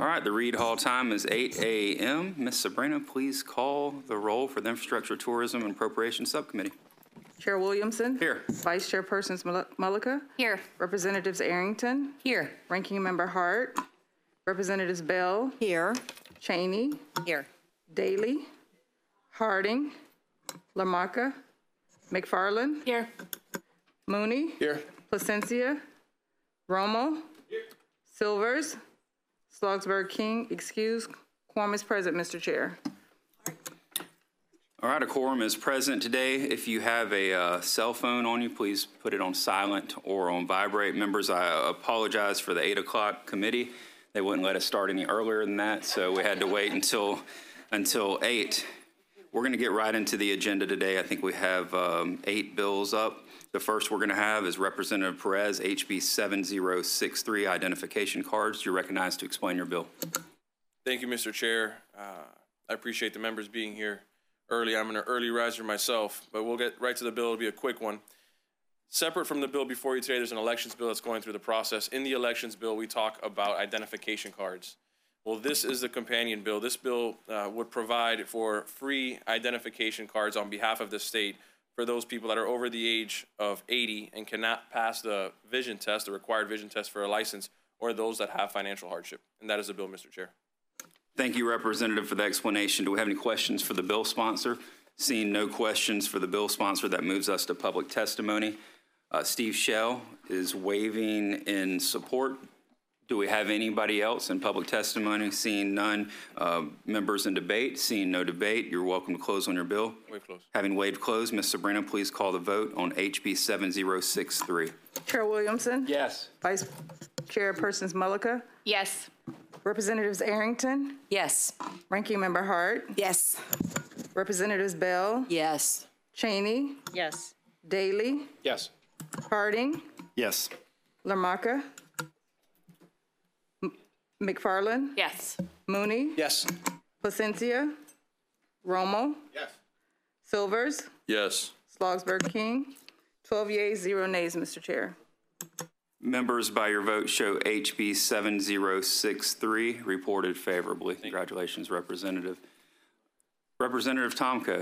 right, the Reed Hall time is 8 a.m. Ms. Sabrina, please call the roll for the Infrastructure, Tourism, and Appropriations Subcommittee. Chair Williamson. Here. Vice Chairpersons Mullica. Here. Representatives Arrington. Here. Ranking Member Hart. Representatives Bell. Here. Cheney. Here. Daly. Harding. Lamarca. McFarland. Here. Mooney. Here. Placencia. Romo. Here. Silvers. Slogsberg King, excused. Quorum is present, Mr. Chair. All right, a quorum is present today. If you have a cell phone on you, please put it on silent or on vibrate. Members, I apologize for the 8 o'clock committee. They wouldn't let us start any earlier than that, so we had to wait until 8. We're going to get right into the agenda today. I think we have 8 bills up. The first we're going to have is Representative Perez, HB 7063, identification cards. You're recognized to explain your bill. Thank you, Mr. Chair. I appreciate the members being here early. I'm an early riser myself, but we'll get right to the bill. It'll be a quick one. Separate from the bill before you today, there's an elections bill that's going through the process. In the elections bill, we talk about identification cards. Well, this is the companion bill. This bill would provide for free identification cards on behalf of the state for those people that are over the age of 80 and cannot pass the vision test, the required vision test for a license, or those that have financial hardship. And that is the bill, Mr. Chair. Thank you, Representative, for the explanation. Do we have any questions for the bill sponsor? Seeing no questions for the bill sponsor, that moves us to public testimony. Steve Shell is waiving in support. Do we have anybody else in public testimony? Seeing none. Members in debate? Seeing no debate, you're welcome to close on your bill. Waive close. Having waived close, Ms. Sabrina, please call the vote on HB 7063. Chair Williamson. Yes. Vice Chairpersons Mullica. Yes. Representatives Arrington. Yes. Ranking Member Hart. Yes. Representatives Bell. Yes. Cheney. Yes. Daly. Yes. Harding. Yes. Lamarca. McFarland. Yes. Mooney. Yes. Placencia. Romo. Yes. Silvers. Yes. Slogsberg King. 12 yeas, 0 nays, Mr. Chair. Members, by your vote, show HB 7063 reported favorably. Congratulations, Representative. Representative Tomko.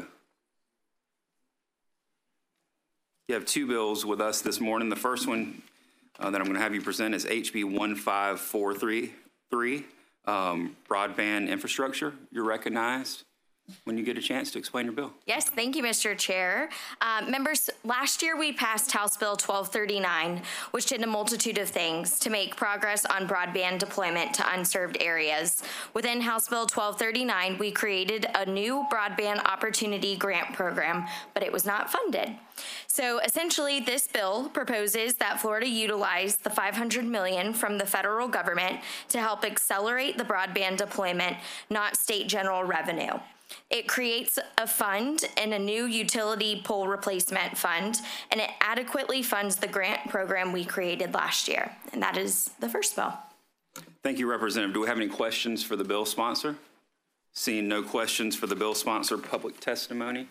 You have 2 bills with us this morning. The first one that I'm going to have you present is HB 15433, broadband infrastructure. You're recognized when you get a chance to explain your bill. Yes, thank you, Mr. Chair. Members, last year we passed House Bill 1239, which did a multitude of things to make progress on broadband deployment to unserved areas. Within House Bill 1239, we created a new broadband opportunity grant program, but it was not funded. So essentially, this bill proposes that Florida utilize the $500 million from the federal government to help accelerate the broadband deployment, not state general revenue. It creates a fund and a new utility pole replacement fund, and it adequately funds the grant program we created last year. And that is the first bill. Thank you, Representative. Do we have any questions for the bill sponsor? Seeing no questions for the bill sponsor, public testimony.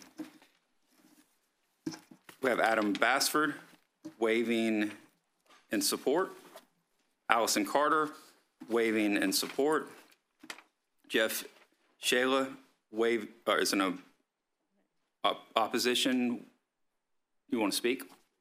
We have Adam Basford waiving in support. Allison Carter waiving in support. Jeff Shayla is in opposition. You want to speak?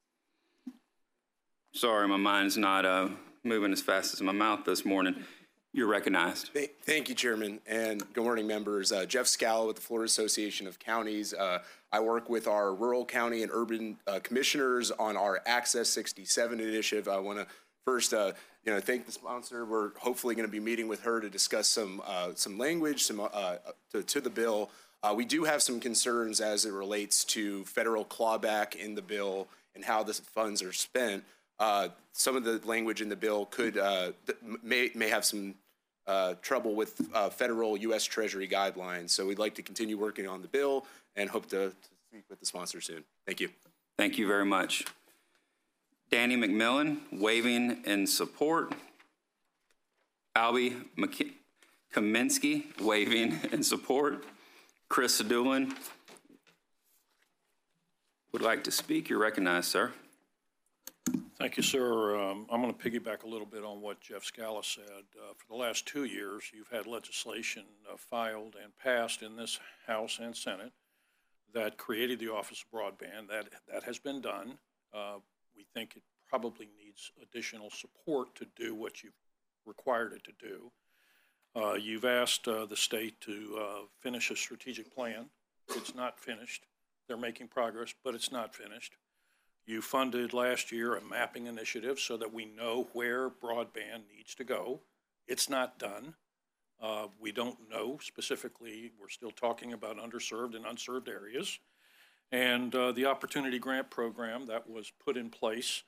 Sorry, my mind's not moving as fast as my mouth this morning. You're recognized. Thank you, Chairman, and good morning, members. Jeff Scala with the Florida Association of Counties. I work with our rural county and urban commissioners on our Access 67 initiative. I want to first, thank the sponsor. We're hopefully going to be meeting with her to discuss some language to the bill. We do have some concerns as it relates to federal clawback in the bill and how the funds are spent. Some of the language in the bill could may have some trouble with federal U.S. Treasury guidelines. So we'd like to continue working on the bill and hope to speak with the sponsor soon. Thank you. Thank you very much. Danny McMillan, waiving in support. Albie Kaminsky, waiving in support. Chris Doolin would like to speak. You're recognized, sir. Thank Thank you, sir. I'm going to piggyback a little bit on what Jeff Scala said. For the last 2 years, you've had legislation filed and passed in this House and Senate that created the Office of Broadband. That has been done. We think it probably needs additional support to do what you've required it to do. You've asked the state to finish a strategic plan. It's not finished. They're making progress, but it's not finished. You funded last year a mapping initiative so that we know where broadband needs to go. It's not done. We don't know specifically. We're still talking about underserved and unserved areas. And the Opportunity Grant Program that was put in place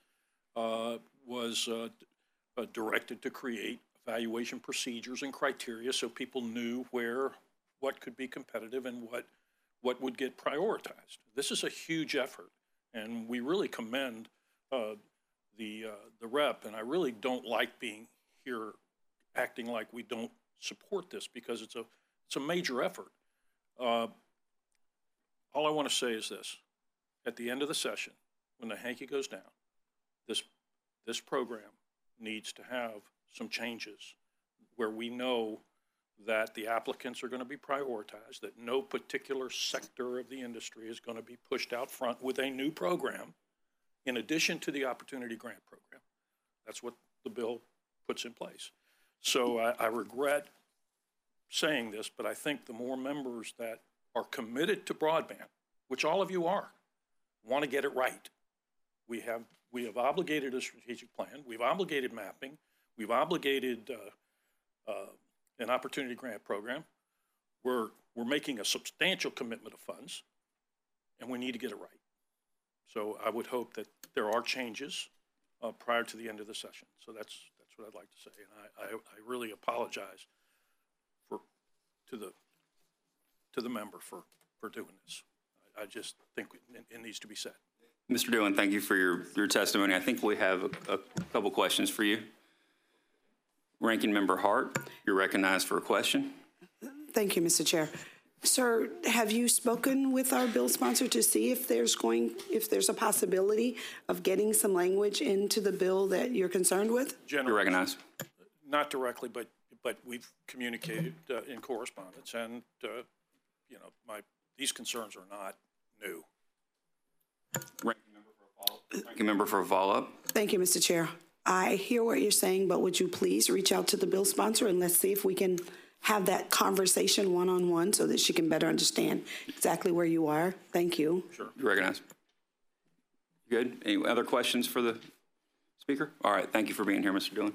was directed to create evaluation procedures and criteria so people knew what could be competitive and what would get prioritized. This is a huge effort, and we really commend the rep, and I really don't like being here acting like we don't support this because it's a major effort. All I want to say is this: at the end of the session, when the hanky goes down, this program needs to have some changes where we know that the applicants are going to be prioritized, that no particular sector of the industry is going to be pushed out front with a new program in addition to the Opportunity Grant Program. That's what the bill puts in place. So I regret saying this, but I think the more members that are committed to broadband, which all of you are, want to get it right. We have obligated a strategic plan. We've obligated mapping. We've obligated an Opportunity Grant Program. We're making a substantial commitment of funds, and we need to get it right. So I would hope that there are changes prior to the end of the session. So that's what I'd like to say, and I really apologize to the member for doing this. I just think it needs to be said. Mr. Dillon, thank you for your testimony. I think we have a couple questions for you. Ranking Member Hart, you're recognized for a question. Thank you, Mr. Chair. Sir, have you spoken with our bill sponsor to see if there's a possibility of getting some language into the bill that you're concerned with? You're recognized. Not directly, but we've communicated in correspondence, and these concerns are not new. Ranking Member for a follow-up. Thank you, Mr. Chair. I hear what you're saying, but would you please reach out to the bill sponsor and let's see if we can have that conversation one-on-one so that she can better understand exactly where you are. Thank you. Sure. You're recognized. Good. Any other questions for the speaker? All right. Thank you for being here, Mr. Dillon.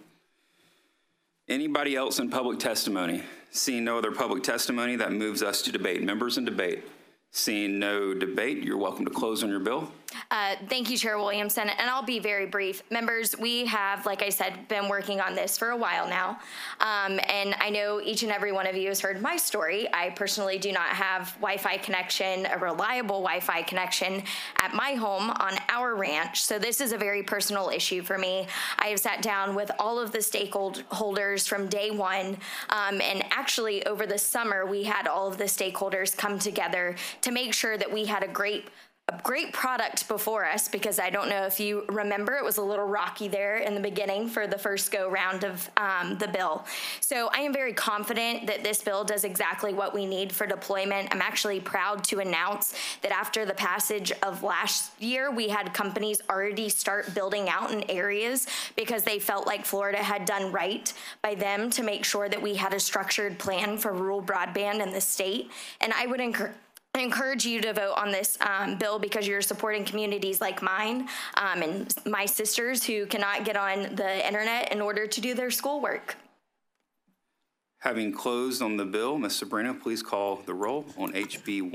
Anybody else in public testimony? Seeing no other public testimony, that moves us to debate. Members in debate. Seeing no debate, you're welcome to close on your bill. Thank you, Chair Williamson, and I'll be very brief. Members, we have, like I said, been working on this for a while now, and I know each and every one of you has heard my story. I personally do not have Wi-Fi connection, a reliable Wi-Fi connection at my home on our ranch, so this is a very personal issue for me. I have sat down with all of the stakeholders from day one, and actually over the summer, we had all of the stakeholders come together to make sure that we had a great product before us, because I don't know if you remember, it was a little rocky there in the beginning for the first go round of the bill. So I am very confident that this bill does exactly what we need for deployment. I'm actually proud to announce that after the passage of last year, we had companies already start building out in areas because they felt like Florida had done right by them to make sure that we had a structured plan for rural broadband in the state. And I would encourage you to vote on this bill because you're supporting communities like mine and my sisters who cannot get on the internet in order to do their schoolwork. Having closed on the bill, Ms. Sabrina, please call the roll on HB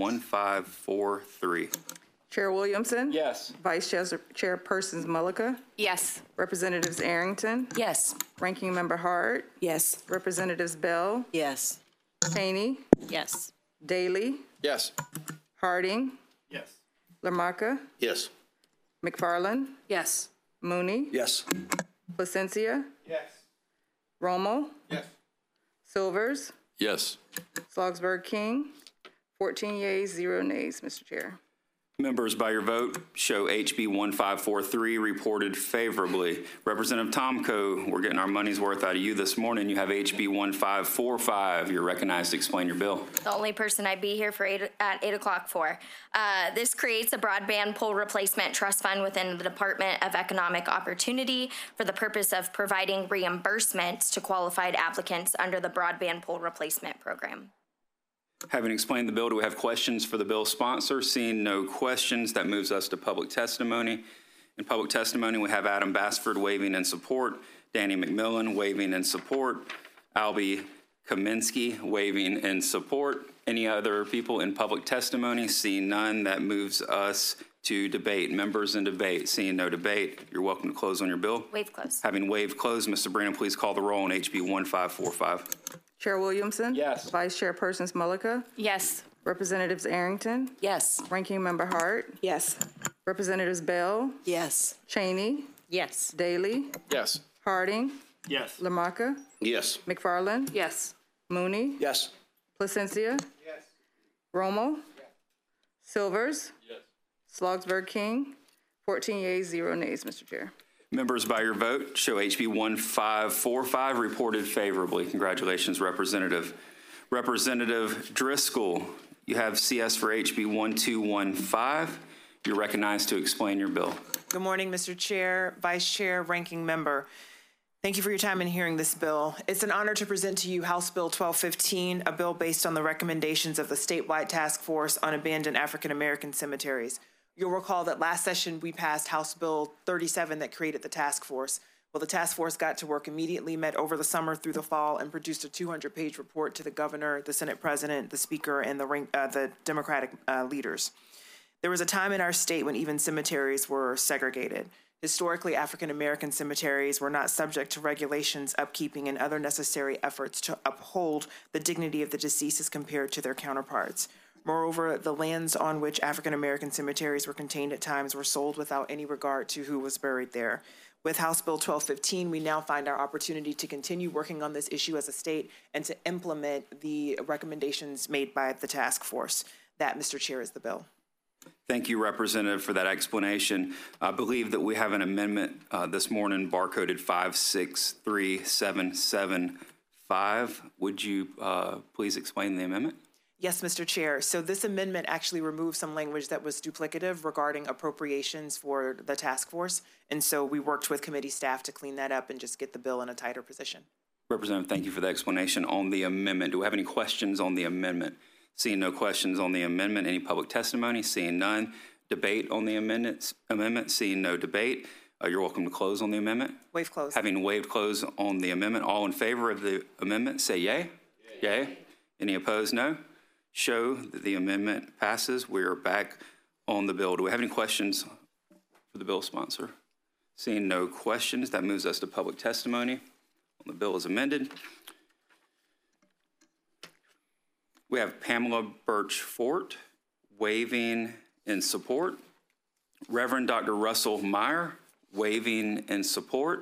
1543. Chair Williamson? Yes. Vice Chairpersons Mullica? Yes. Representatives Arrington? Yes. Ranking Member Hart? Yes. Representatives Bell? Yes. Cheney? Yes. Daly? Yes. Harding? Yes. Lamarca? Yes. McFarland? Yes. Mooney? Yes. Placencia? Yes. Rommel? Yes. Silvers? Yes. Slogsberg King? 14 yeas, 0 nays, Mr. Chair. Members, by your vote, show HB 1543 reported favorably. Representative Tomko, we're getting our money's worth out of you this morning. You have HB 1545. You're recognized to explain your bill. The only person I'd be here at 8 o'clock for. This creates a broadband pole replacement trust fund within the Department of Economic Opportunity for the purpose of providing reimbursements to qualified applicants under the broadband pole replacement program. Having explained the bill, do we have questions for the bill sponsor? Seeing no questions, that moves us to public testimony. In public testimony, we have Adam Basford waiving in support, Danny McMillan waiving in support, Albie Kaminsky waiving in support. Any other people in public testimony? Seeing none, that moves us to debate. Members in debate. Seeing no debate, you're welcome to close on your bill. Waive close. Having waived close, Mr. Branham, please call the roll on HB 1545. Chair Williamson? Yes. Vice Chairpersons Mullica? Yes. Representatives Arrington? Yes. Ranking Member Hart? Yes. Representatives Bell? Yes. Cheney? Yes. Daly? Yes. Harding? Yes. Lamarcus? Yes. McFarland? Yes. Mooney? Yes. Placencia? Yes. Romo? Yes. Silvers? Yes. Slogsberg King? 14 yeas, 0 nays, Mr. Chair. Members, by your vote, show HB 1545 reported favorably. Congratulations, Representative. Representative Driscoll, you have CS for HB 1215. You're recognized to explain your bill. Good morning, Mr. Chair, Vice Chair, Ranking Member. Thank you for your time in hearing this bill. It's an honor to present to you House Bill 1215, a bill based on the recommendations of the statewide task force on abandoned African American cemeteries. You'll recall that last session we passed House Bill 37 that created the task force. Well, the task force got to work immediately, met over the summer through the fall, and produced a 200-page report to the governor, the Senate president, the speaker, and the Democratic leaders. There was a time in our state when even cemeteries were segregated. Historically, African American cemeteries were not subject to regulations, upkeeping, and other necessary efforts to uphold the dignity of the deceased as compared to their counterparts. Moreover, the lands on which African American cemeteries were contained at times were sold without any regard to who was buried there. With House Bill 1215, we now find our opportunity to continue working on this issue as a state and to implement the recommendations made by the task force. That, Mr. Chair, is the bill. Thank you, Representative, for that explanation. I believe that we have an amendment this morning, barcoded 563775. Would you please explain the amendment? Yes, Mr. Chair. So this amendment actually removes some language that was duplicative regarding appropriations for the task force. And so we worked with committee staff to clean that up and just get the bill in a tighter position. Representative, thank you for the explanation on the amendment. Do we have any questions on the amendment? Seeing no questions on the amendment, any public testimony? Seeing none. Debate on the amendment? Seeing no debate. You're welcome to close on the amendment. Waive close. Having waived close on the amendment, all in favor of the amendment, say yay. Yay. Any opposed, no. Show that the amendment passes. We are back on the bill. Do we have any questions for the bill sponsor? Seeing no questions, that moves us to public testimony on the bill as amended. We have Pamela Birch Fort waiving in support. Reverend Dr. Russell Meyer waiving in support.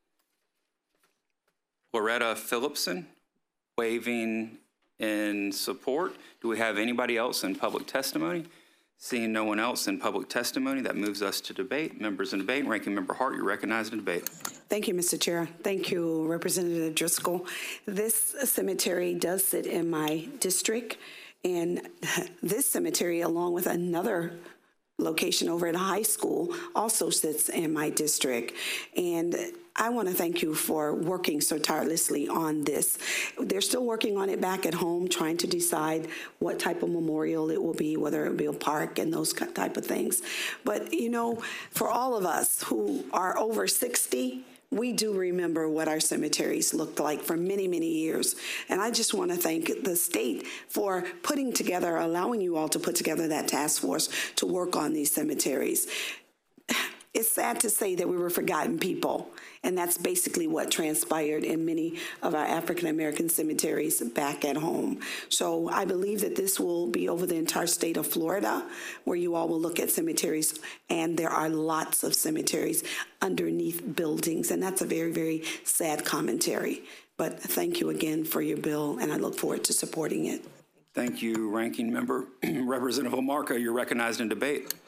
Loretta Phillipson waiving in support. Do we have anybody else in public testimony? Seeing no one else in public testimony, that moves us to debate. Members in debate, Ranking Member Hart, you're recognized in debate. Thank you, Mr. Chair. Thank you, Representative Driscoll. This cemetery does sit in my district, and this cemetery, along with another location over at a high school, also sits in my district. And I want to thank you for working so tirelessly on this. They're still working on it back at home, trying to decide what type of memorial it will be, whether it will be a park and those type of things. But, you know, for all of us who are over 60, we do remember what our cemeteries looked like for many, many years. And I just want to thank the state for putting together, allowing you all to put together that task force to work on these cemeteries. It's sad to say that we were forgotten people, and that's basically what transpired in many of our African-American cemeteries back at home. So I believe that this will be over the entire state of Florida, where you all will look at cemeteries, and there are lots of cemeteries underneath buildings, and that's a very, very sad commentary. But thank you again for your bill, and I look forward to supporting it. Thank you, Ranking Member. Representative Lamarcus, you're recognized in debate.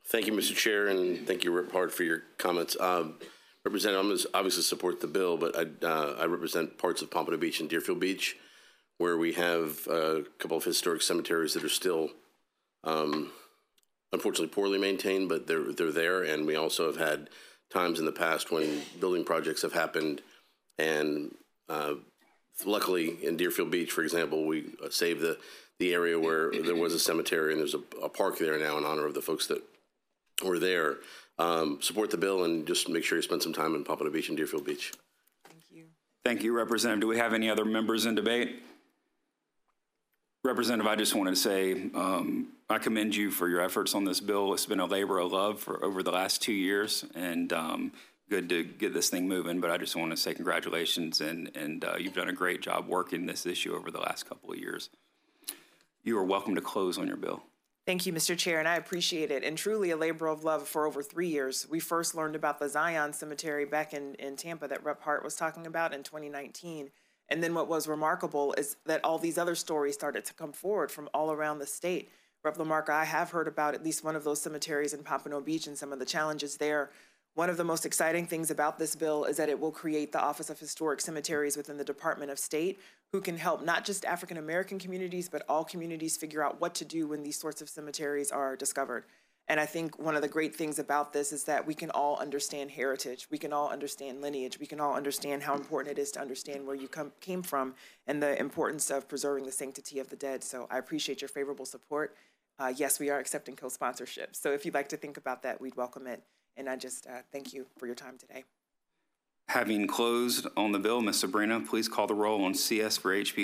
Thank you, Mr. Chair, and thank you, Rep. Hart, for your comments. Representative, I'm going to obviously support the bill, but I represent parts of Pompano Beach and Deerfield Beach, where we have a couple of historic cemeteries that are still, unfortunately, poorly maintained, but they're there. And we also have had times in the past when building projects have happened, and luckily in Deerfield Beach, for example, we saved the area where there was a cemetery, and there's a park there now in honor of the folks that were there. Support the bill and just make sure you spend some time in Pompano Beach and Deerfield Beach. Thank you. Thank you, Representative. Do we have any other members in debate? Representative, I just wanted to say I commend you for your efforts on this bill. It's been a labor of love for over the last 2 years, and good to get this thing moving. But I just want to say congratulations, and you've done a great job working this issue over the last couple of years. You are welcome to close on your bill. Thank you, Mr. Chair, and I appreciate it. And truly a labor of love for over 3 years. We first learned about the Zion Cemetery back in Tampa that Rep. Hart was talking about in 2019. And then what was remarkable is that all these other stories started to come forward from all around the state. Rep. LaMarca, I have heard about at least one of those cemeteries in Pompano Beach and some of the challenges there. One of the most exciting things about this bill is that it will create the Office of Historic Cemeteries within the Department of State, who can help not just African-American communities, but all communities figure out what to do when these sorts of cemeteries are discovered. And I think one of the great things about this is that we can all understand heritage. We can all understand lineage. We can all understand how important it is to understand where you came from and the importance of preserving the sanctity of the dead. So I appreciate your favorable support. Yes, we are accepting co-sponsorship. So if you'd like to think about that, we'd welcome it. And I just thank you for your time today. Having closed on the bill, Ms. Sabrina, please call the roll on CS for HB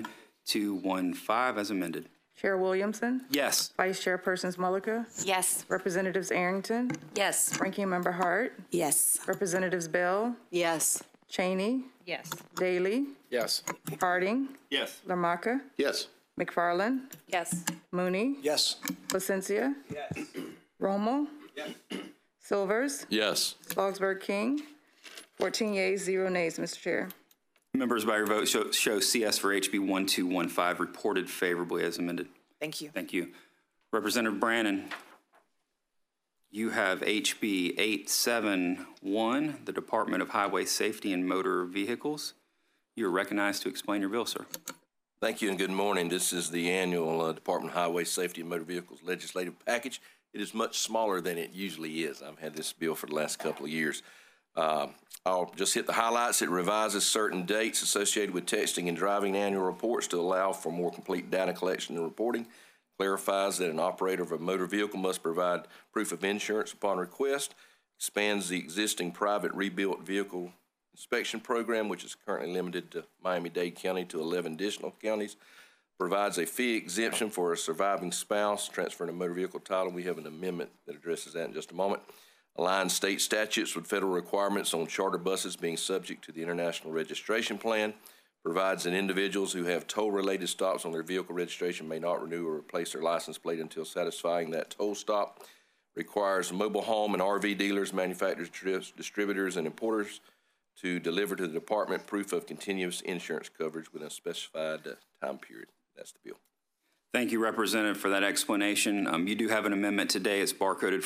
1215 as amended. Chair Williamson? Yes. Vice Chairpersons Mullica? Yes. Representatives Arrington? Yes. Ranking Member Hart? Yes. Representatives Bell? Yes. Cheney? Yes. Daly? Yes. Harding? Yes. LaMarca? Yes. McFarland? Yes. Mooney? Yes. Placencia? Yes. Romo? Yes. Silvers? Yes. Slogsberg King? 14 yeas, 0 nays, Mr. Chair. Members, by your vote, show CS for HB 1215 reported favorably as amended. Thank you. Thank you. Representative Brannon, you have HB 871, the Department of Highway Safety and Motor Vehicles. You are recognized to explain your bill, sir. Thank you and good morning. This is the annual Department of Highway Safety and Motor Vehicles legislative package. It is much smaller than it usually is. I've had this bill for the last couple of years. I'll just hit the highlights. It revises certain dates associated with texting and driving annual reports to allow for more complete data collection and reporting. Clarifies that an operator of a motor vehicle must provide proof of insurance upon request. Expands the existing private rebuilt vehicle inspection program, which is currently limited to Miami-Dade County to 11 additional counties. Provides a fee exemption for a surviving spouse transferring a motor vehicle title. We have an amendment that addresses that in just a moment. Aligns state statutes with federal requirements on charter buses being subject to the International Registration Plan. Provides that individuals who have toll-related stops on their vehicle registration may not renew or replace their license plate until satisfying that toll stop. Requires mobile home and RV dealers, manufacturers, distributors, and importers to deliver to the department proof of continuous insurance coverage within a specified time period. That's the bill. Thank you, Representative, for that explanation. You do have an amendment today. It's barcoded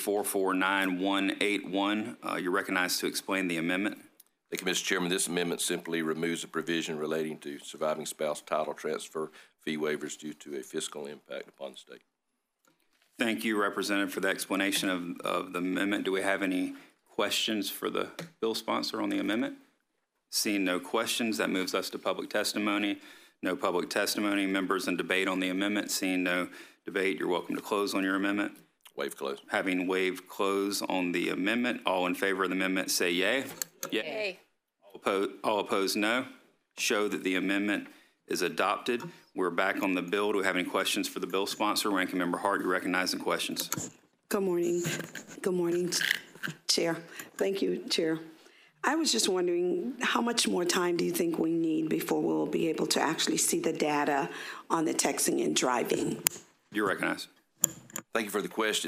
449181. You're recognized to explain the amendment. Thank you, Mr. Chairman. This amendment simply removes a provision relating to surviving spouse title transfer fee waivers due to a fiscal impact upon the state. Thank you, Representative, for the explanation of the amendment. Do we have any questions for the bill sponsor on the amendment? Seeing no questions, that moves us to public testimony. No public testimony. Members in debate on the amendment. Seeing no debate, you're welcome to close on your amendment. Waive close. Having waived close on the amendment, all in favor of the amendment say yay. Yay. All opposed, no. Show that the amendment is adopted. We're back on the bill. Do we have any questions for the bill sponsor? Ranking Member Hart, you recognize the questions. Good morning. Good morning, Chair. Thank you, Chair. I was just wondering, how much more time do you think we need before we'll be able to actually see the data on the texting and driving? You're recognized. Thank you for the question.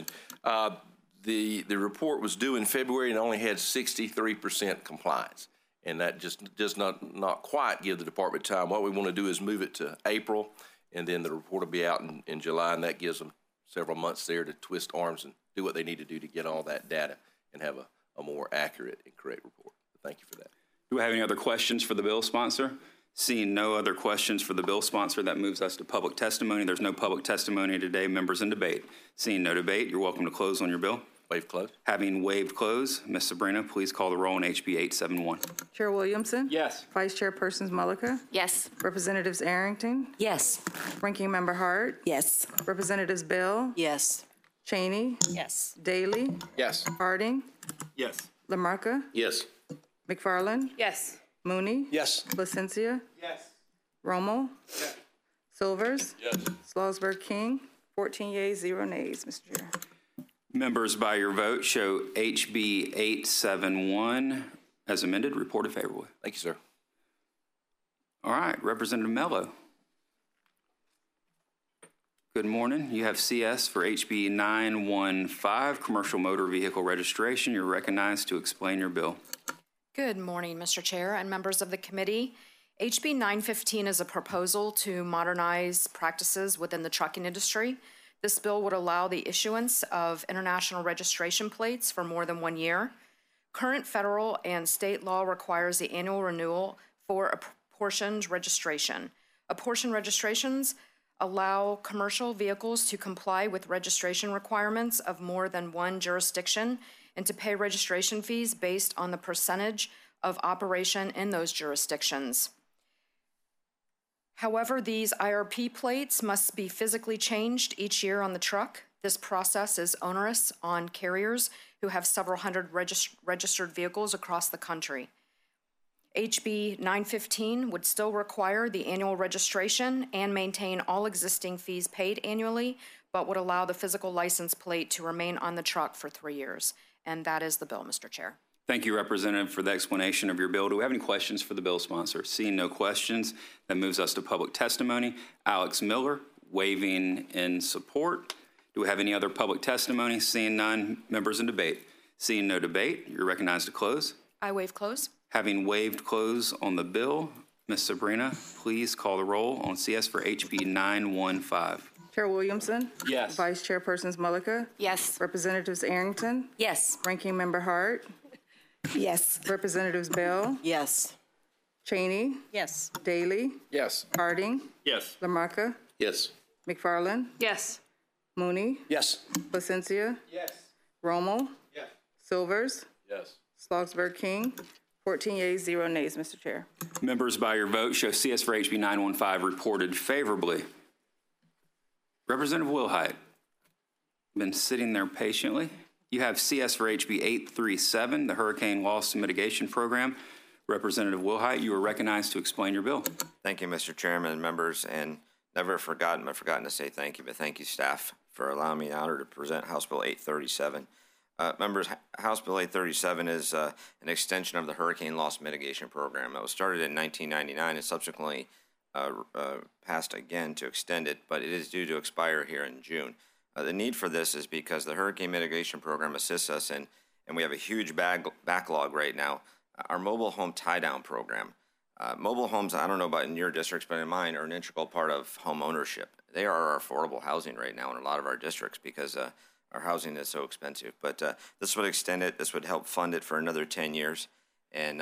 The report was due in February and only had 63% compliance. And that just does not quite give the department time. What we want to do is move it to April, and then the report will be out in July, and that gives them several months there to twist arms and do what they need to do to get all that data and have a more accurate and correct report. Thank you for that. Do we have any other questions for the bill sponsor? Seeing no other questions for the bill sponsor, that moves us to public testimony. There's no public testimony today. Members in debate. Seeing no debate, you're welcome to close on your bill. Waive close. Having waived close, Ms. Sabrina, please call the roll on HB 871. Chair Williamson? Yes. Vice Chairpersons Mullica? Yes. Representatives Arrington? Yes. Ranking Member Hart? Yes. Representatives Bell? Yes. Cheney? Yes. Daly? Yes. Harding? Yes. Lamarcus? Yes. McFarland? Yes. Mooney? Yes. Placencia? Yes. Romo? Yes. Silvers? Yes. Slogsberg King? 14 yeas, 0 nays, Mr. Chair. Members, by your vote, show HB 871 as amended, reported favorably. Thank you, sir. All right, Representative Mello. Good morning. You have CS for HB 915, Commercial Motor Vehicle Registration. You're recognized to explain your bill. Good morning, Mr. Chair and members of the committee. HB 915 is a proposal to modernize practices within the trucking industry. This bill would allow the issuance of international registration plates for more than 1 year. Current federal and state law requires the annual renewal for apportioned registration. Apportioned registrations allow commercial vehicles to comply with registration requirements of more than one jurisdiction and to pay registration fees based on the percentage of operation in those jurisdictions. However, these IRP plates must be physically changed each year on the truck. This process is onerous on carriers who have several hundred registered vehicles across the country. HB 915 would still require the annual registration and maintain all existing fees paid annually, but would allow the physical license plate to remain on the truck for 3 years. And that is the bill, Mr. Chair. Thank you, Representative, for the explanation of your bill. Do we have any questions for the bill sponsor? Seeing no questions, that moves us to public testimony. Alex Miller, waiving in support. Do we have any other public testimony? Seeing none, members in debate. Seeing no debate, you're recognized to close. I waive close. Having waived close on the bill, Ms. Sabrina, please call the roll on CS for HB 915. Chair Williamson? Yes. Vice Chairpersons Mullica? Yes. Representatives Arrington? Yes. Ranking Member Hart? Yes. Representatives Bell? Yes. Cheney? Yes. Daly? Yes. Harding? Yes. Lamarcus? Yes. McFarland? Yes. Mooney? Yes. Placencia? Yes. Romo? Yes. Silvers? Yes. Slogsberg King? 14 yeas, 0 nays, Mr. Chair. Members, by your vote, show CS for HB 915 reported favorably. Representative Wilhite, been sitting there patiently. You have CS for HB 837, the Hurricane Loss Mitigation Program. Representative Wilhite, you are recognized to explain your bill. Thank you, Mr. Chairman and members, and I've forgotten to say thank you, but thank you, staff, for allowing me the honor to present House Bill 837. Members, House Bill 837 is an extension of the Hurricane Loss Mitigation Program. It was started in 1999 and subsequently passed again to extend it, but it is due to expire here in June. The need for this is because the Hurricane Mitigation Program assists us in, and we have a huge backlog right now, our mobile home tie-down program. Mobile homes, I don't know about in your districts, but in mine, are an integral part of home ownership. They are our affordable housing right now in a lot of our districts because our housing is so expensive. But this would extend it. This would help fund it for another 10 years. And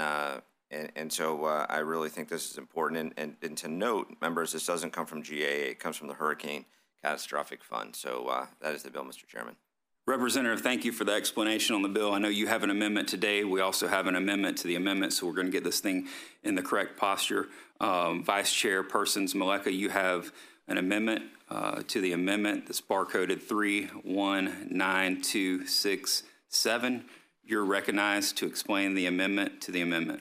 so I really think this is important. And to note, members, this doesn't come from GAA. It comes from the Hurricane Catastrophic Fund. So that is the bill, Mr. Chairman. Representative, thank you for the explanation on the bill. I know you have an amendment today. We also have an amendment to the amendment, so we're going to get this thing in the correct posture. Vice Chairpersons Mullica, you have an amendment to the amendment that's barcoded 319267. You're recognized to explain the amendment to the amendment.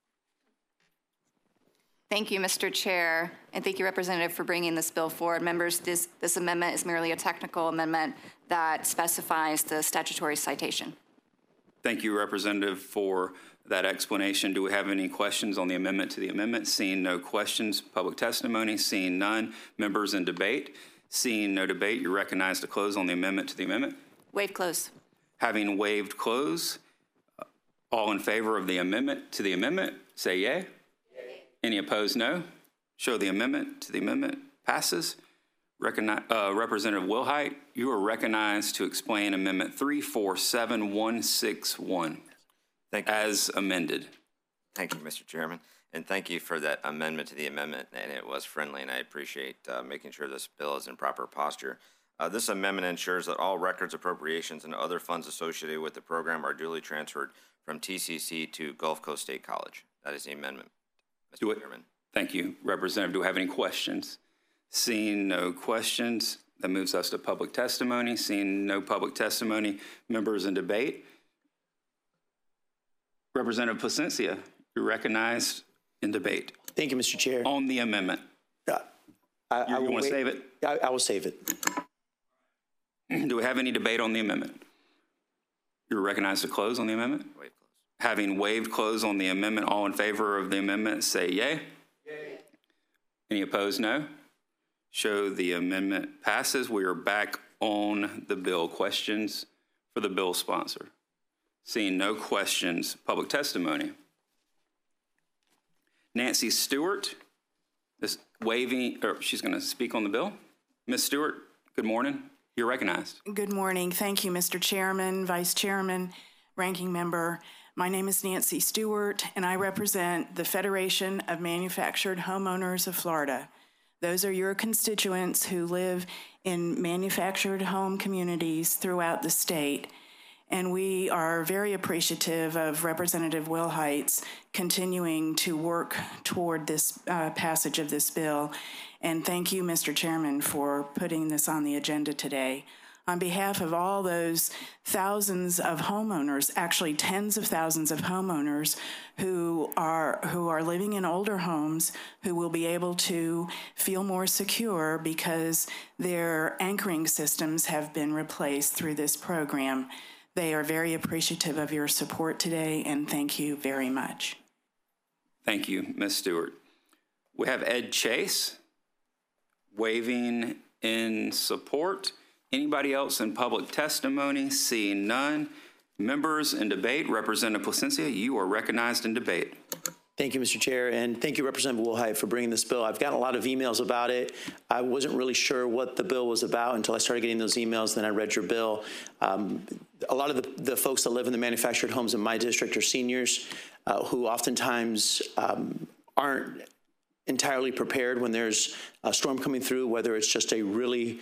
Thank you, Mr. Chair, and thank you, Representative, for bringing this bill forward. Members, this amendment is merely a technical amendment that specifies the statutory citation. Thank you, Representative, for that explanation. Do we have any questions on the amendment to the amendment? Seeing no questions, public testimony. Seeing none, members in debate. Seeing no debate, you're recognized to close on the amendment to the amendment. Waive close. Having waived close, all in favor of the amendment to the amendment, say yay. Yay. Any opposed, no. Show the amendment to the amendment passes. Representative Wilhite, you are recognized to explain Amendment 347161 as amended. Thank you, Mr. Chairman, and thank you for that amendment to the amendment, and it was friendly, and I appreciate making sure this bill is in proper posture. This amendment ensures that all records, appropriations, and other funds associated with the program are duly transferred from TCC to Gulf Coast State College. That is the amendment, Mr. Chairman. Thank you, Representative. Do we have any questions? Seeing no questions, that moves us to public testimony. Seeing no public testimony, members in debate. Representative Placencia, you're recognized in debate. Thank you, Mr. Chair. On the amendment. I want to save it? I will save it. Do we have any debate on the amendment? You're recognized to close on the amendment? Having waived close on the amendment, all in favor of the amendment, say yay. Yay. Any opposed, no. Show the amendment passes. We are back on the bill. Questions for the bill sponsor? Seeing no questions, public testimony. Nancy Stewart is she's going to speak on the bill. Ms. Stewart, good morning. You're recognized. Good morning. Thank you, Mr. Chairman, Vice Chairman, Ranking Member. My name is Nancy Stewart, and I represent the Federation of Manufactured Homeowners of Florida. Those are your constituents who live in manufactured home communities throughout the state. And we are very appreciative of Representative Wilhite's continuing to work toward this passage of this bill. And thank you, Mr. Chairman, for putting this on the agenda today. On behalf of all those thousands of homeowners, actually tens of thousands of homeowners who are living in older homes, who will be able to feel more secure because their anchoring systems have been replaced through this program. They are very appreciative of your support today, and thank you very much. Thank you, Ms. Stewart. We have Ed Chase waving in support. Anybody else in public testimony? Seeing none. Members in debate, Representative Placencia, you are recognized in debate. Thank you, Mr. Chair, and thank you, Representative Wilhite, for bringing this bill. I've gotten a lot of emails about it. I wasn't really sure what the bill was about until I started getting those emails, then I read your bill. A lot of the folks that live in the manufactured homes in my district are seniors who oftentimes aren't entirely prepared when there's a storm coming through, whether it's just a really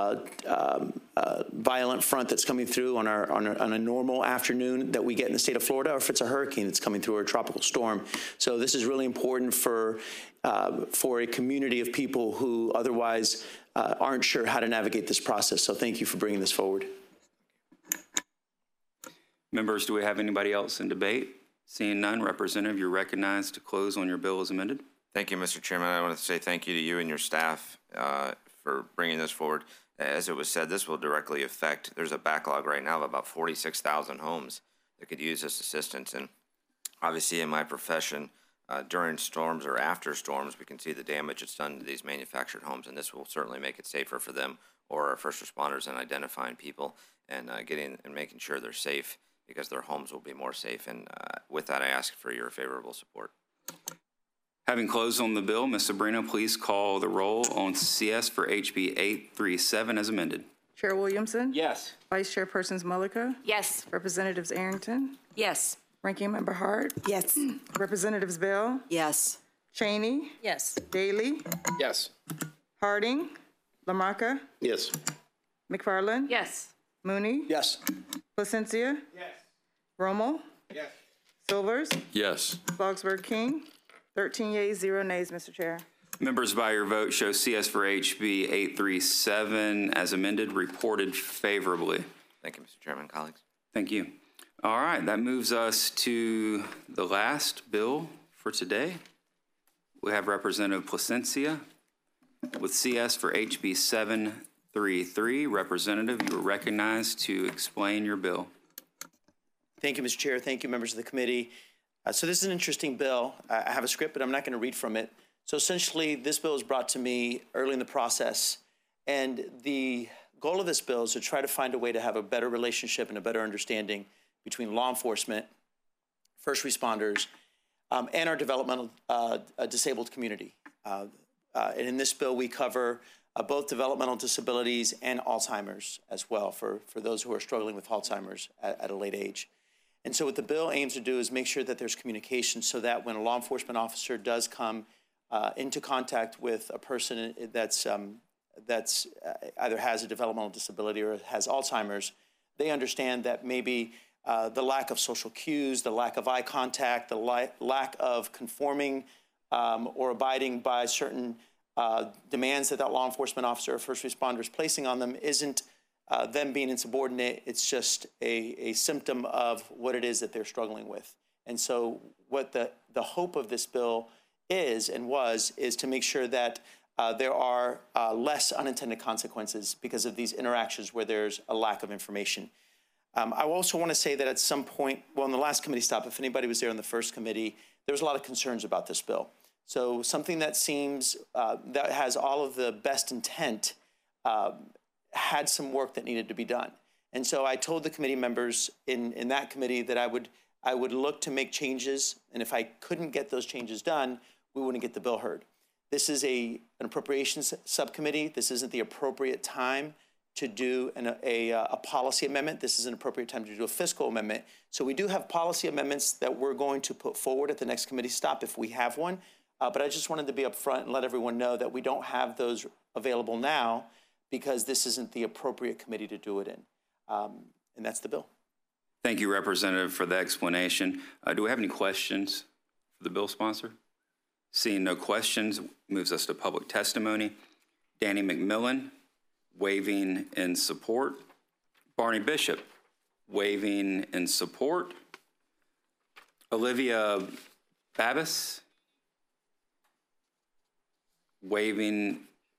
violent front that's coming through on a normal afternoon that we get in the state of Florida, or if it's a hurricane that's coming through or a tropical storm. So this is really important for a community of people who otherwise aren't sure how to navigate this process. So thank you for bringing this forward. Members, do we have anybody else in debate? Seeing none, Representative, you're recognized to close on your bill as amended. Thank you, Mr. Chairman. I want to say thank you to you and your staff for bringing this forward. As it was said, this will directly affect, there's a backlog right now of about 46,000 homes that could use this assistance. And obviously in my profession, during storms or after storms, we can see the damage it's done to these manufactured homes, and this will certainly make it safer for them or our first responders in identifying people and getting and making sure they're safe, because their homes will be more safe. And with that, I ask for your favorable support. Having closed on the bill, Ms. Sabrino, please call the roll on CS for HB 837 as amended. Chair Williamson? Yes. Vice Chairpersons Mullica? Yes. Representatives Arrington? Yes. Ranking Member Hart? Yes. Representatives Bell? Yes. Cheney? Yes. Daly? Yes. Harding? LaMarca? Yes. McFarland? Yes. Mooney? Yes. Placencia? Yes. Rommel? Yes. Silvers? Yes. Slogsberg King? 13 yeas, 0 nays, Mr. Chair. Members, by your vote, show CS for HB 837 as amended reported favorably. Thank you, Mr. Chairman, colleagues. Thank you. All right, that moves us to the last bill for today. We have Representative Placencia with CS for HB 733. Representative, you are recognized to explain your bill. Thank you, Mr. Chair. Thank you, members of the committee. So this is an interesting bill. I have a script, but I'm not going to read from it. So essentially, this bill was brought to me early in the process, and the goal of this bill is to try to find a way to have a better relationship and a better understanding between law enforcement, first responders, and our developmental disabled community. And in this bill, we cover both developmental disabilities and Alzheimer's as well for those who are struggling with Alzheimer's at a late age. And so what the bill aims to do is make sure that there's communication so that when a law enforcement officer does come into contact with a person that's either has a developmental disability or has Alzheimer's, they understand that maybe the lack of social cues, the lack of eye contact, the lack of conforming or abiding by certain demands that law enforcement officer or first responder is placing on them isn't them being insubordinate. It's just a symptom of what it is that they're struggling with. And so what the hope of this bill is to make sure that there are less unintended consequences because of these interactions where there's a lack of information. I also want to say that at some point, well, in the last committee stop, if anybody was there in the first committee, there was a lot of concerns about this bill. So something that seems that has all of the best intent had some work that needed to be done. And so I told the committee members in that committee that I would look to make changes, and if I couldn't get those changes done, we wouldn't get the bill heard. This is an appropriations subcommittee. This isn't the appropriate time to do a policy amendment. This is an appropriate time to do a fiscal amendment. So we do have policy amendments that we're going to put forward at the next committee stop if we have one. But I just wanted to be upfront and let everyone know that we don't have those available now because this isn't the appropriate committee to do it in. And that's the bill. Thank you, Representative, for the explanation. Do we have any questions for the bill sponsor? Seeing no questions, moves us to public testimony. Danny McMillan, waiving in support. Barney Bishop, waiving in support. Olivia Babis, waiving.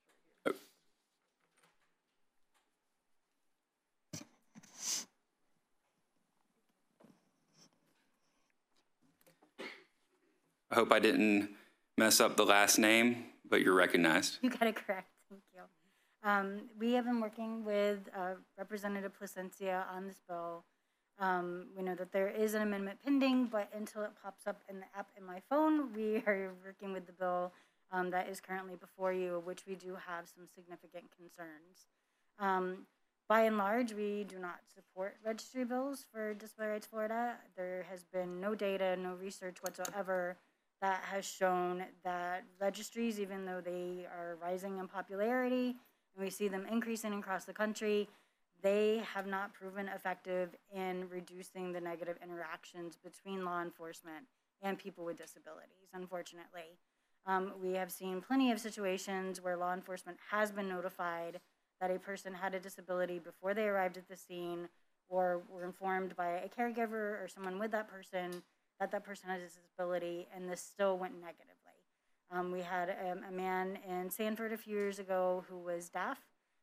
I hope I didn't mess up the last name, but you're recognized. You got it correct. Thank you. We have been working with Representative Placencia on this bill. We know that there is an amendment pending, but until it pops up in the app in my phone, we are working with the bill that is currently before you, which we do have some significant concerns. By and large, we do not support registry bills for Disability Rights Florida. There has been no data, no research whatsoever that has shown that registries, even though they are rising in popularity, and we see them increasing across the country, they have not proven effective in reducing the negative interactions between law enforcement and people with disabilities, unfortunately. We have seen plenty of situations where law enforcement has been notified that a person had a disability before they arrived at the scene or were informed by a caregiver or someone with that person that that person has a disability, and this still went negatively. We had a man in Sanford a few years ago who was deaf.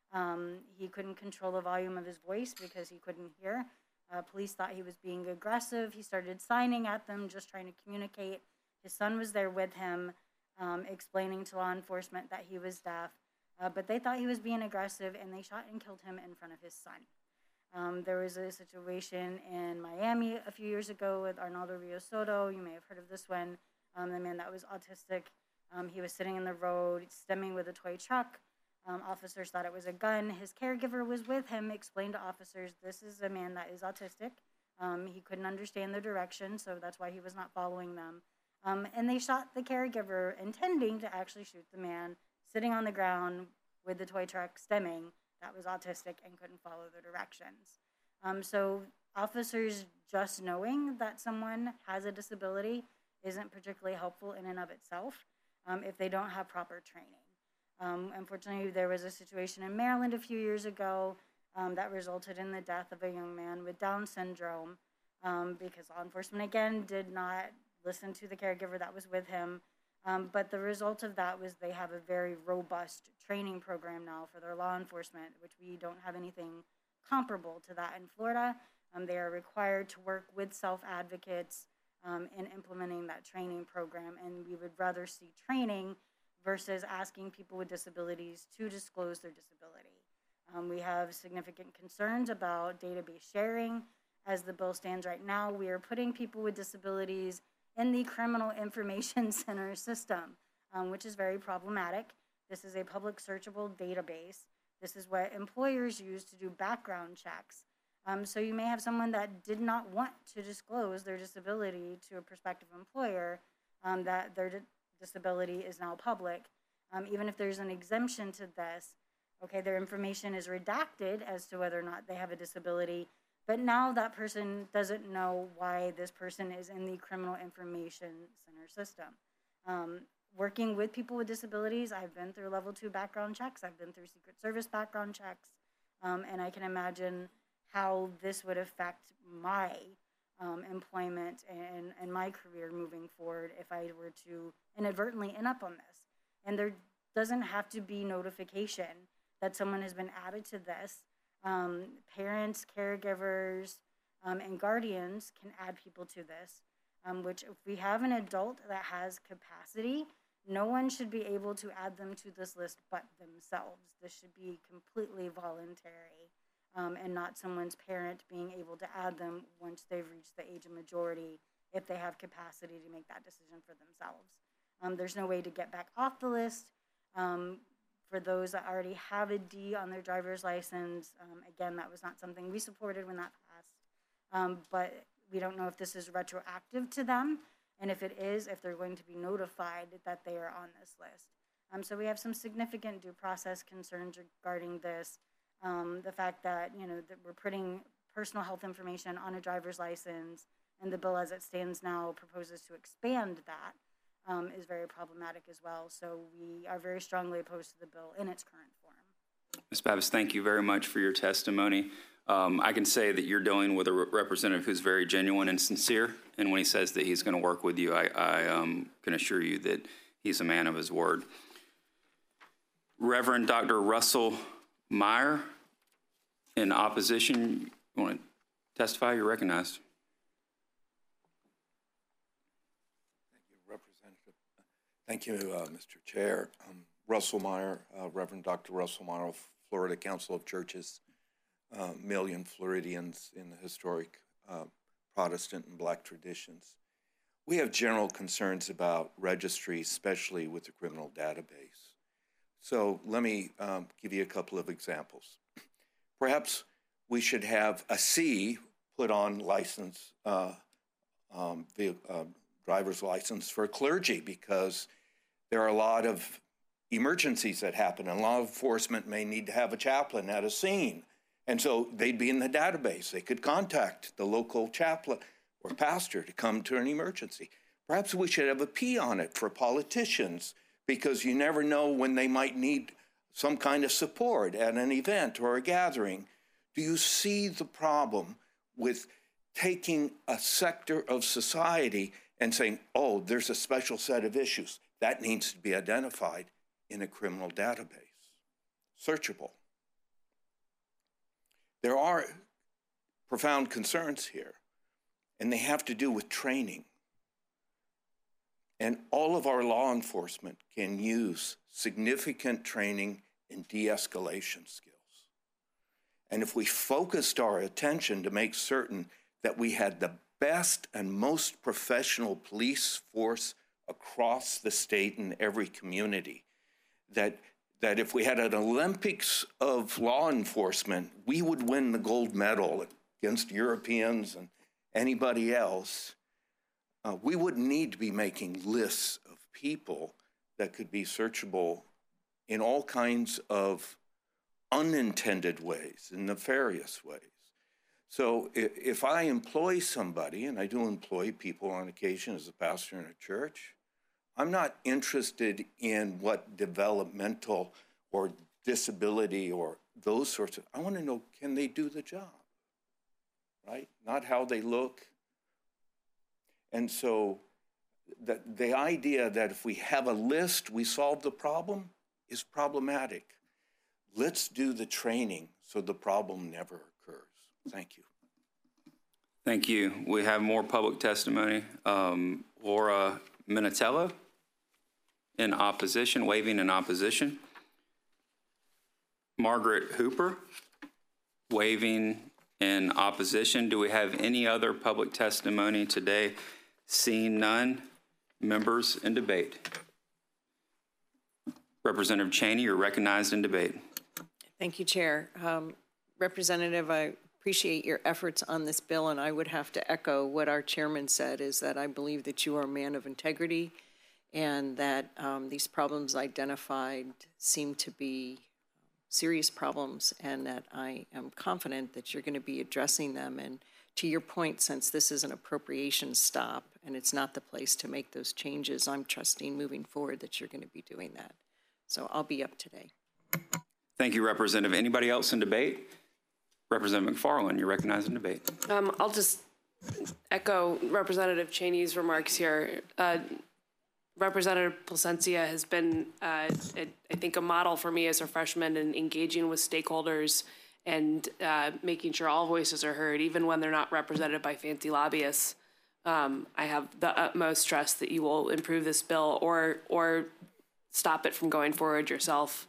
He couldn't control the volume of his voice because he couldn't hear. Police thought he was being aggressive. He started signing at them, just trying to communicate. His son was there with him, explaining to law enforcement that he was deaf, but they thought he was being aggressive, and they shot and killed him in front of his son. There was a situation in Miami a few years ago with Arnaldo Rios Soto. You may have heard of this one. The man that was autistic. He was sitting in the road, stemming with a toy truck. Officers thought it was a gun. His caregiver was with him, explained to officers, this is a man that is autistic. He couldn't understand the direction, so that's why he was not following them. And they shot the caregiver, intending to actually shoot the man sitting on the ground with the toy truck stemming that was autistic and couldn't follow the directions. So officers just knowing that someone has a disability isn't particularly helpful in and of itself if they don't have proper training. Unfortunately, there was a situation in Maryland a few years ago that resulted in the death of a young man with Down syndrome because law enforcement, again, did not listen to the caregiver that was with him. But the result of that was they have a very robust training program now for their law enforcement, which we don't have anything comparable to that in Florida. They are required to work with self-advocates in implementing that training program, and we would rather see training versus asking people with disabilities to disclose their disability. We have significant concerns about database sharing. As the bill stands right now, we are putting people with disabilities in the Criminal Information Center system, which is very problematic. This is a public searchable database. This is what employers use to do background checks. So you may have someone that did not want to disclose their disability to a prospective employer, that their disability is now public. Even if there's an exemption to this, okay, their information is redacted as to whether or not they have a disability, but now that person doesn't know why this person is in the Criminal Information Center system. Working with people with disabilities, I've been through level 2 background checks, I've been through Secret Service background checks, and I can imagine how this would affect my employment and my career moving forward if I were to inadvertently end up on this. And there doesn't have to be notification that someone has been added to this. Parents, caregivers, and guardians can add people to this, which if we have an adult that has capacity, no one should be able to add them to this list but themselves. This should be completely voluntary, and not someone's parent being able to add them once they've reached the age of majority if they have capacity to make that decision for themselves. There's no way to get back off the list. For those that already have a D on their driver's license, again, that was not something we supported when that passed. But we don't know if this is retroactive to them, and if it is, if they're going to be notified that they are on this list. So we have some significant due process concerns regarding this. The fact that, that we're putting personal health information on a driver's license, and the bill as it stands now proposes to expand that, is very problematic as well. So we are very strongly opposed to the bill in its current form. Ms. Babis, thank you very much for your testimony. I can say that you're dealing with a representative who's very genuine and sincere, and when he says that he's going to work with you, I can assure you that he's a man of his word. Reverend Dr. Russell Meyer, in opposition, you want to testify? You're recognized. Thank you, Mr. Chair. Russell Meyer, Reverend Dr. Russell Meyer of Florida Council of Churches, million Floridians in the historic Protestant and Black traditions. We have general concerns about registries, especially with the criminal database. So let me give you a couple of examples. Perhaps we should have a C put on license, driver's license for clergy, because there are a lot of emergencies that happen, and law enforcement may need to have a chaplain at a scene. And so they'd be in the database. They could contact the local chaplain or pastor to come to an emergency. Perhaps we should have a P on it for politicians, because you never know when they might need some kind of support at an event or a gathering. Do you see the problem with taking a sector of society and saying, oh, there's a special set of issues that needs to be identified in a criminal database, searchable? There are profound concerns here, and they have to do with training. And all of our law enforcement can use significant training in de-escalation skills. And if we focused our attention to make certain that we had the best and most professional police force across the state and every community, that if we had an Olympics of law enforcement, we would win the gold medal against Europeans and anybody else. We wouldn't need to be making lists of people that could be searchable in all kinds of unintended ways and nefarious ways. So if I employ somebody, and I do employ people on occasion as a pastor in a church, I'm not interested in what developmental or disability or those sorts of, I want to know, can they do the job, right? Not how they look. And so the idea that if we have a list, we solve the problem is problematic. Let's do the training so the problem never occurs. Thank you. Thank you. We have more public testimony. Laura Minatello in opposition, waiving in opposition. Margaret Hooper, waiving in opposition. Do we have any other public testimony today? Seeing none, members in debate. Representative Cheney, you're recognized in debate. Thank you, Chair. Representative, I appreciate your efforts on this bill, and I would have to echo what our chairman said, is that I believe that you are a man of integrity and that these problems identified seem to be serious problems, and that I am confident that you're going to be addressing them. And to your point, since this is an appropriation stop and it's not the place to make those changes, I'm trusting moving forward that you're going to be doing that. So I'll be up today. Thank you, Representative. Anybody else in debate? Representative McFarland, you're recognized in debate. I'll just echo Representative Cheney's remarks here. Representative Placencia has been, I think, a model for me as a freshman in engaging with stakeholders and making sure all voices are heard, even when they're not represented by fancy lobbyists. I have the utmost trust that you will improve this bill or stop it from going forward yourself.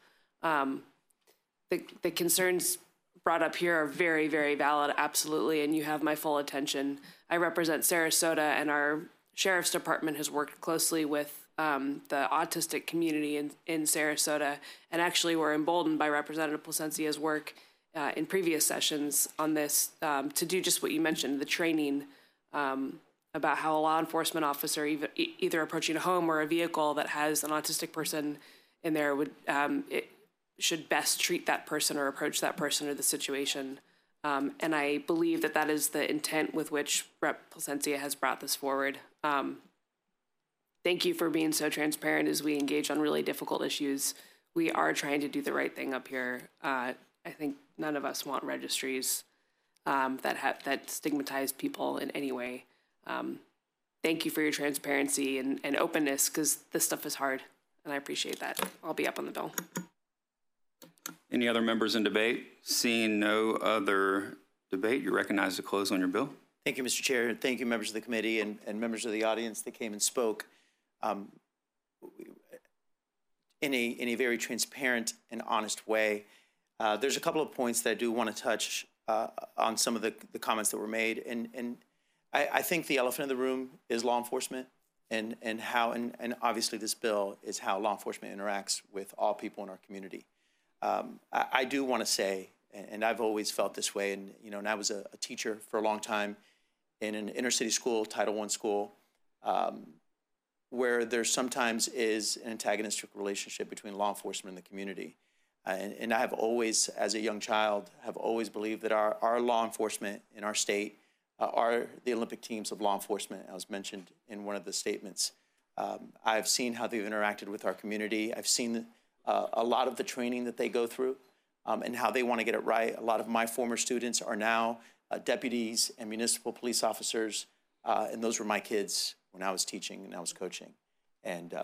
The concerns brought up here are very, very valid, absolutely, and you have my full attention. I represent Sarasota, and our Sheriff's Department has worked closely with the autistic community in Sarasota, and actually we're emboldened by Representative Placencia's work in previous sessions on this to do just what you mentioned, the training about how a law enforcement officer, either approaching a home or a vehicle that has an autistic person in there, should best treat that person or approach that person or the situation. And I believe that that is the intent with which Rep. Placencia has brought this forward. Thank you for being so transparent as we engage on really difficult issues. We are trying to do the right thing up here. I think none of us want registries that stigmatize people in any way. Thank you for your transparency and openness, because this stuff is hard, and I appreciate that. I'll be up on the bill. Any other members in debate? Seeing no other debate, you're recognized to close on your bill. Thank you, Mr. Chair. Thank you, members of the committee and members of the audience that came and spoke in a very transparent and honest way. There's a couple of points that I do want to touch on some of the comments that were made. And I think the elephant in the room is law enforcement and obviously this bill is how law enforcement interacts with all people in our community. I do want to say, and I've always felt this way, and I was a teacher for a long time in an inner city school, Title I school, where there sometimes is an antagonistic relationship between law enforcement and the community. And I have always, as a young child, have always believed that our law enforcement in our state are the Olympic teams of law enforcement, as mentioned in one of the statements. I've seen how they've interacted with our community. I've seen a lot of the training that they go through and how they want to get it right. A lot of my former students are now deputies and municipal police officers, and those were my kids when I was teaching and I was coaching. And,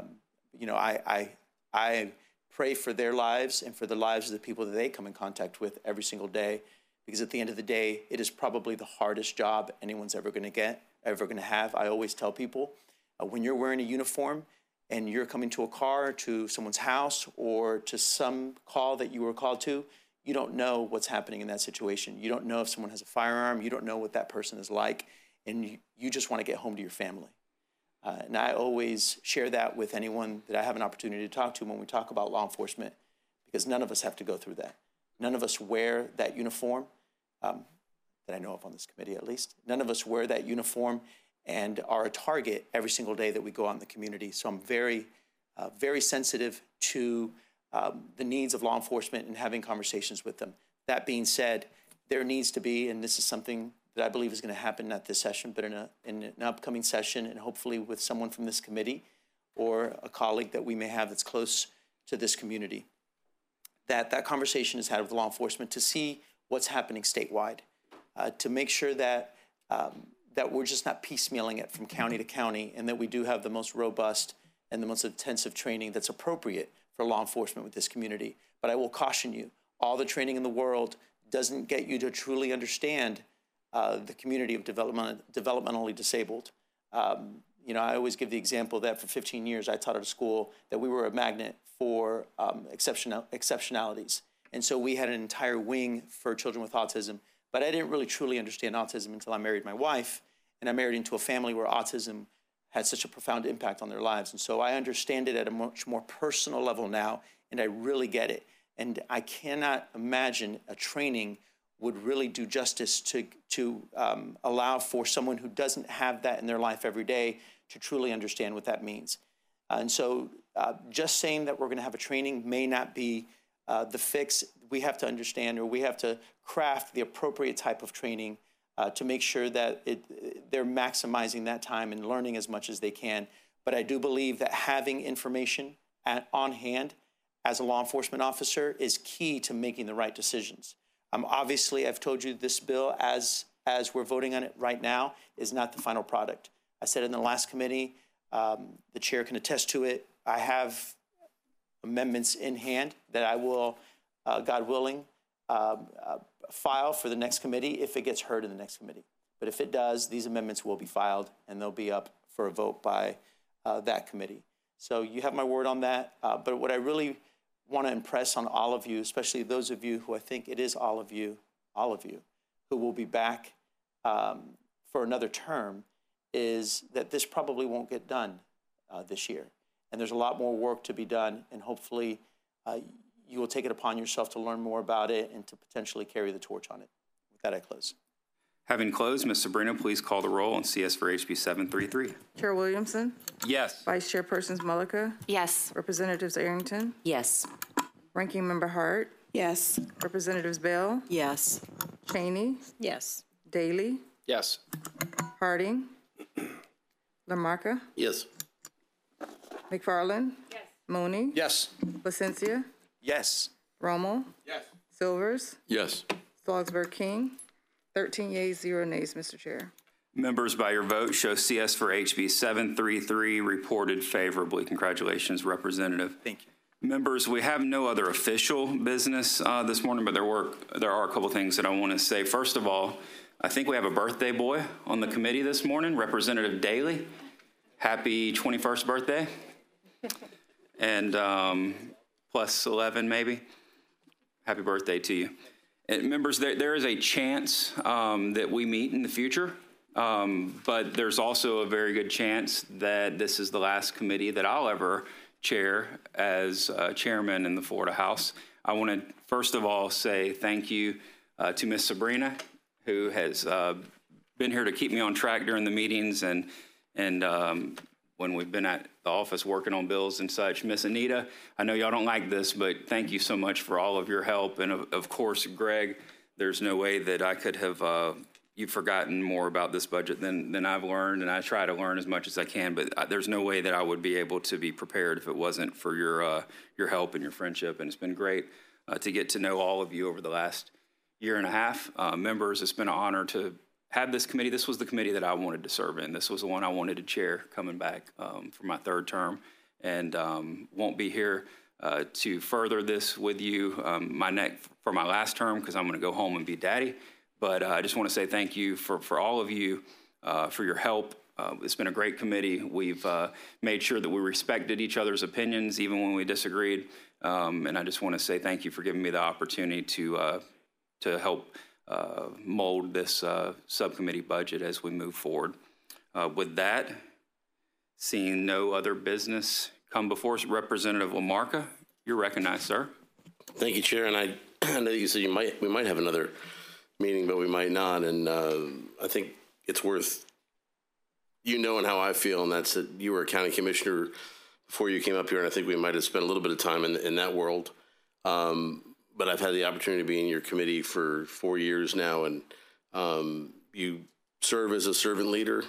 I pray for their lives and for the lives of the people that they come in contact with every single day, because at the end of the day, it is probably the hardest job anyone's ever going to have. I always tell people, when you're wearing a uniform and you're coming to a car, to someone's house, or to some call that you were called to, you don't know what's happening in that situation. You don't know if someone has a firearm. You don't know what that person is like, and you just want to get home to your family. And I always share that with anyone that I have an opportunity to talk to when we talk about law enforcement, because none of us have to go through that. None of us wear that uniform, that I know of on this committee at least. None of us wear that uniform and are a target every single day that we go out in the community. So I'm very, very sensitive to the needs of law enforcement and having conversations with them. That being said, there needs to be, and this is something that I believe is going to happen not this session, but in an upcoming session, and hopefully with someone from this committee or a colleague that we may have that's close to this community, that conversation is had with law enforcement to see what's happening statewide, to make sure that that we're just not piecemealing it from county to county, and that we do have the most robust and the most intensive training that's appropriate for law enforcement with this community. But I will caution you, all the training in the world doesn't get you to truly understand the community of developmentally disabled. I always give the example that for 15 years I taught at a school that we were a magnet for exceptionalities. And so we had an entire wing for children with autism, but I didn't really truly understand autism until I married my wife, and I married into a family where autism had such a profound impact on their lives. And so I understand it at a much more personal level now, and I really get it. And I cannot imagine a training would really do justice to allow for someone who doesn't have that in their life every day to truly understand what that means. And so just saying that we're going to have a training may not be the fix. We have to understand, or we have to craft the appropriate type of training to make sure that they're maximizing that time and learning as much as they can. But I do believe that having information on hand as a law enforcement officer is key to making the right decisions. Obviously, I've told you this bill, as we're voting on it right now, is not the final product. I said in the last committee, the chair can attest to it. I have amendments in hand that I will, God willing, file for the next committee if it gets heard in the next committee. But if it does, these amendments will be filed and they'll be up for a vote by that committee. So you have my word on that. But what I really want to impress on all of you, especially those of you who I think it is all of you who will be back for another term, is that this probably won't get done this year. And there's a lot more work to be done, and hopefully you will take it upon yourself to learn more about it and to potentially carry the torch on it. With that, I close. Having closed, Ms. Sabrina, please call the roll on CS for HB 733. Chair Williamson. Yes. Vice Chairpersons Mullica. Yes. Representatives Arrington. Yes. Ranking Member Hart. Yes. Representatives Bell. Yes. Cheney. Yes. Daly. Yes. Harding. Lamarca. Yes. McFarland. Yes. Mooney. Yes. Placencia. Yes. Rommel. Yes. Silvers. Yes. Slogsberg King. 13 yeas, 0 nays, Mr. Chair. Members, by your vote, show CS for HB 733 reported favorably. Congratulations, Representative. Thank you. Members, we have no other official business this morning, but there are a couple things that I want to say. First of all, I think we have a birthday boy on the committee this morning, Representative Daly. Happy 21st birthday. And plus 11, maybe. Happy birthday to you. And members, there is a chance that we meet in the future, but there's also a very good chance that this is the last committee that I'll ever chair as chairman in the Florida House. I want to first of all say thank you to Ms. Sabrina, who has been here to keep me on track during the meetings and when we've been at the office working on bills and such. Miss Anita, I know y'all don't like this, but thank you so much for all of your help. And of course, Greg, there's no way that I could have, you've forgotten more about this budget than I've learned, and I try to learn as much as I can, but there's no way that I would be able to be prepared if it wasn't for your help and your friendship. And it's been great to get to know all of you over the last year and a half. Members, it's been an honor to have this committee. This was the committee that I wanted to serve in. This was the one I wanted to chair coming back for my third term, and won't be here to further this with you for my last term, because I'm going to go home and be daddy. But I just want to say thank you for all of you for your help. It's been a great committee. We've made sure that we respected each other's opinions, even when we disagreed. And I just want to say thank you for giving me the opportunity to help mold this subcommittee budget as we move forward. With that, seeing no other business come before us, Representative Lamarca, you're recognized, sir. Thank you, Chair. And I know you said we might have another meeting, but we might not. And I think it's worth knowing how I feel, and that's that you were a county commissioner before you came up here, and I think we might have spent a little bit of time in that world. But I've had the opportunity to be in your committee for 4 years now, and you serve as a servant leader.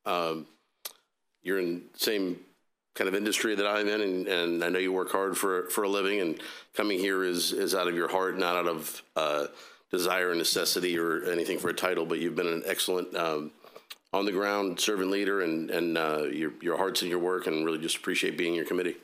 You're in the same kind of industry that I'm in, and I know you work hard for a living, and coming here is out of your heart, not out of desire or necessity or anything for a title, but you've been an excellent on-the-ground servant leader, and your heart's in your work, and really just appreciate being in your committee.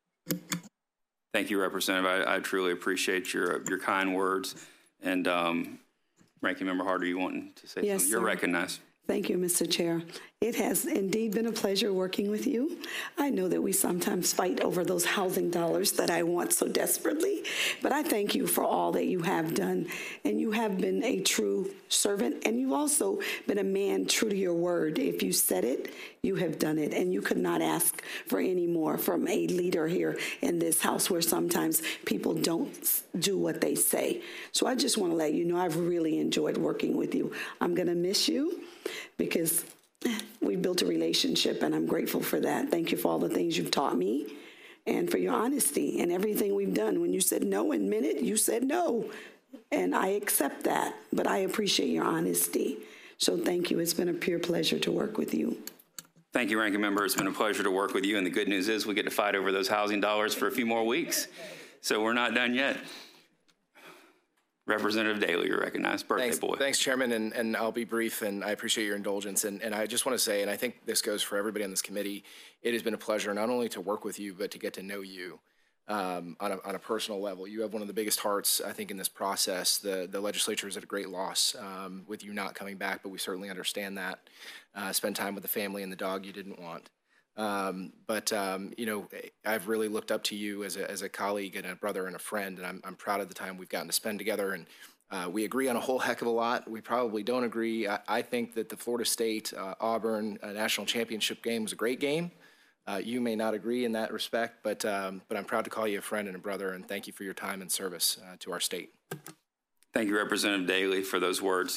Thank you, Representative. I truly appreciate your kind words. And Ranking Member Hart, are you wanting to say Yes, something? You're sir. recognized. Thank you, Mr. Chair. It has indeed been a pleasure working with you. I know that we sometimes fight over those housing dollars that I want so desperately, but I thank you for all that you have done. And you have been a true servant, and you've also been a man true to your word. If you said it, you have done it, and you could not ask for any more from a leader here in this house where sometimes people don't do what they say. So I just want to let you know I've really enjoyed working with you. I'm going to miss you because we built a relationship, and I'm grateful for that. Thank you for all the things you've taught me and for your honesty and everything we've done. When you said no in minute, you said no, and I accept that, but I appreciate your honesty. So thank you. It's been a pure pleasure to work with you. Thank you, Ranking Member. It's been a pleasure to work with you, and the good news is we get to fight over those housing dollars for a few more weeks, so we're not done yet. Representative Daly, you're recognized. Birthday boy. Thanks, Chairman, and I'll be brief, and I appreciate your indulgence. And I just want to say, and I think this goes for everybody on this committee, it has been a pleasure not only to work with you, but to get to know you on a personal level. You have one of the biggest hearts, I think, in this process. The legislature is at a great loss with you not coming back, but we certainly understand that. Spend time with the family and the dog you didn't want. You know, I've really looked up to you as a colleague and a brother and a friend, and I'm proud of the time we've gotten to spend together. And we agree on a whole heck of a lot. We probably don't agree. I think that the Florida State Auburn national championship game was a great game. You may not agree in that respect, but I'm proud to call you a friend and a brother, and thank you for your time and service to our state. Thank you, Representative Daly, for those words.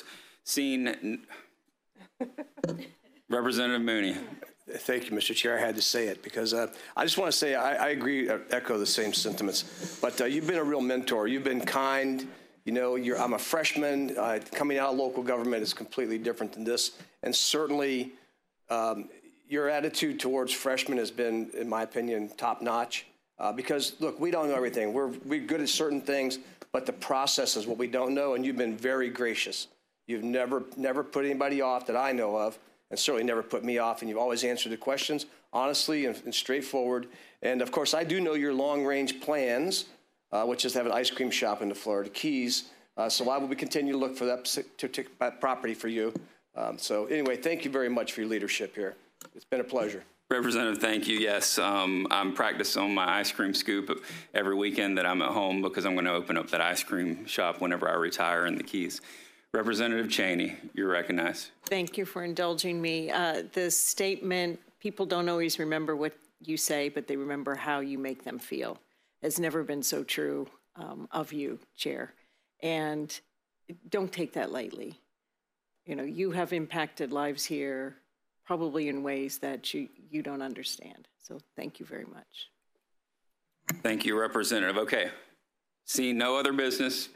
Representative Mooney. Thank you, Mr. Chair. I had to say it because I just want to say I agree, echo the same sentiments. But you've been a real mentor. You've been kind. You know, I'm a freshman. Coming out of local government is completely different than this. And certainly your attitude towards freshmen has been, in my opinion, top notch. Because, look, we don't know everything. We're good at certain things, but the process is what we don't know. And you've been very gracious. You've never put anybody off that I know of, and certainly never put me off, and you've always answered the questions honestly and straightforward. And, of course, I do know your long-range plans, which is to have an ice cream shop in the Florida Keys. So I will continue to look for that property for you. So anyway, thank you very much for your leadership here. It's been a pleasure. Representative, thank you. Yes, I'm practicing on my ice cream scoop every weekend that I'm at home because I'm going to open up that ice cream shop whenever I retire in the Keys. Representative Cheney, you're recognized. Thank you for indulging me. The statement, people don't always remember what you say, but they remember how you make them feel, has never been so true of you, Chair. And don't take that lightly. You know, you have impacted lives here probably in ways that you don't understand. So thank you very much. Thank you, Representative. Okay, seeing no other business.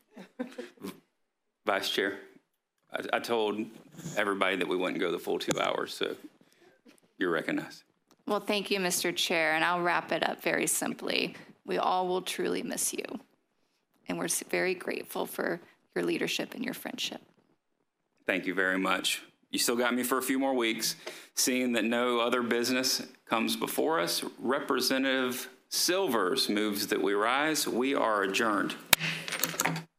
Vice Chair, I told everybody that we wouldn't go the full 2 hours, so you're recognized. Well, thank you, Mr. Chair, and I'll wrap it up very simply. We all will truly miss you, and we're very grateful for your leadership and your friendship. Thank you very much. You still got me for a few more weeks. Seeing that no other business comes before us, Representative Silvers moves that we rise. We are adjourned.